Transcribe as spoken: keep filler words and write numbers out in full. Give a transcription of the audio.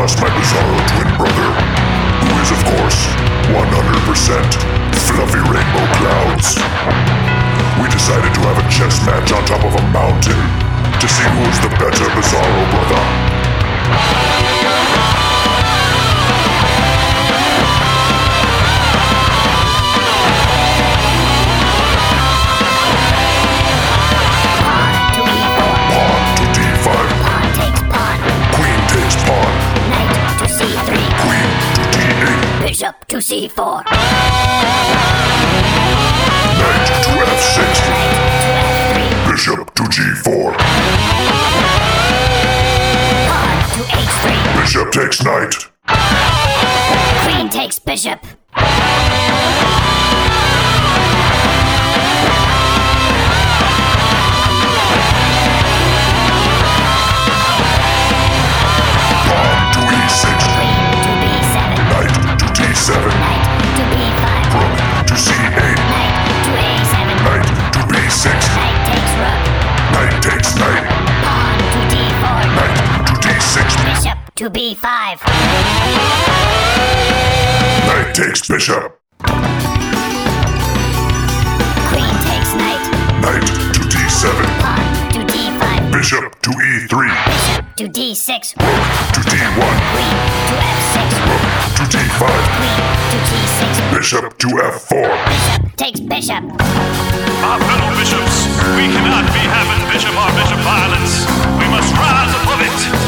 across my bizarro twin brother, who is of course one hundred percent fluffy rainbow clouds. We decided to have a chess match on top of a mountain to see who is the better bizarro brother. Bishop to c four. Knight to f six. Knight to f three. Bishop to g four. Pawn to h three. Bishop takes knight. Queen takes bishop. Pawn to e six. Queen to b seven. Knight to d seven. Knight to b five. Rook to c eight. Knight to a seven. Knight to b six. Knight takes rook. Knight takes knight. Pawn to d four. Knight to d six. Bishop to b five. Knight takes bishop. Queen takes knight. Knight to d seven. Pawn to d five. Bishop to e three. Bishop to d six. Rook to d one. Queen to f six. Rook to d five. Queen to g six. Bishop to f four. Bishop takes bishop. Our fellow bishops, we cannot be having bishop or bishop violence. We must rise above it.